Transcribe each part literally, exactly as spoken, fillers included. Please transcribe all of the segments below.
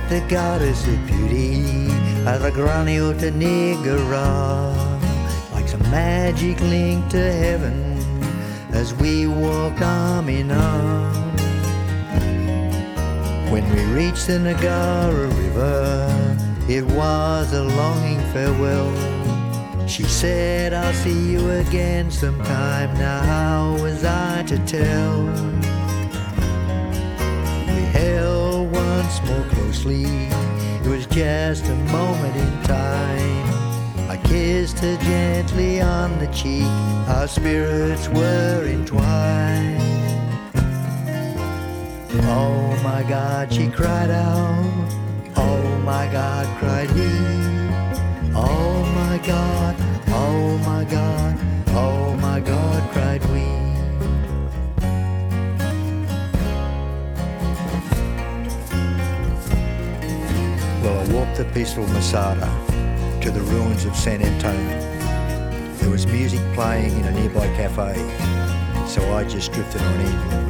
the goddess of beauty at the Granio de Niagara, like some magic link to heaven as we walked arm in arm. When we reached the Niagara River, it was a longing farewell. She said, I'll see you again sometime. Now how was I to tell? We held once more closely. It was just a moment in time. I kissed her gently on the cheek. Our spirits were entwined. Oh my God, she cried out. Oh my God, cried he. Oh my God, oh my God, oh my God, cried we. Well, I walked the peaceful Masada to the ruins of San Antonio. There was music playing in a nearby cafe, so I just drifted on in.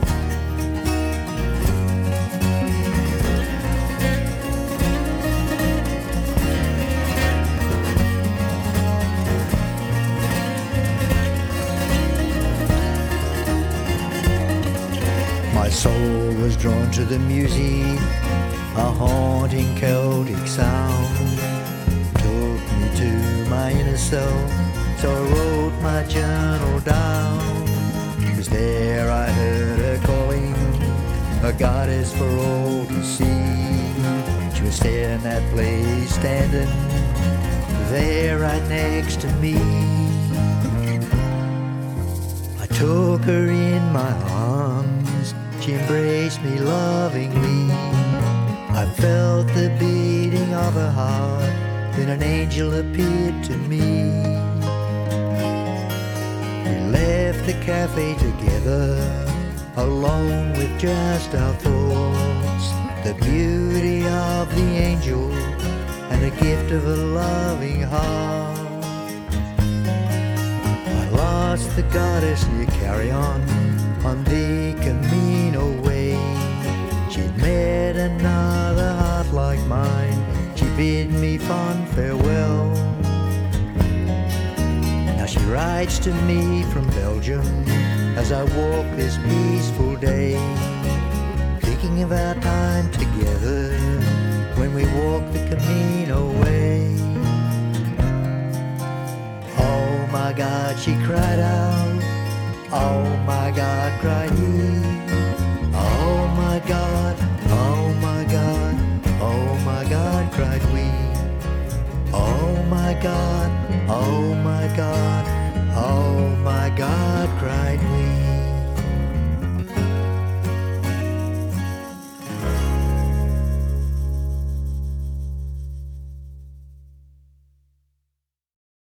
My soul was drawn to the music, a haunting Celtic sound took me to my inner self, so I wrote my journal down. It was there I heard her calling, a goddess for all to see. She was there in that place, standing there right next to me. I took her in my arms, she embraced me lovingly. I felt the beating of her heart, then an angel appeared to me. We left the cafe together, alone with just our thoughts. The beauty of the angel and the gift of a loving heart. I lost the goddess near Carrion on the Camino way. She'd met another heart like mine. She bid me fond farewell. Now she writes to me from Belgium as I walk this peaceful day, thinking of our time together when we walk the Camino way. Oh my God, she cried out. Oh my God, cried he. Oh my God, oh my God, oh my God, cried we. Oh my God, oh my God, oh my God, cried we.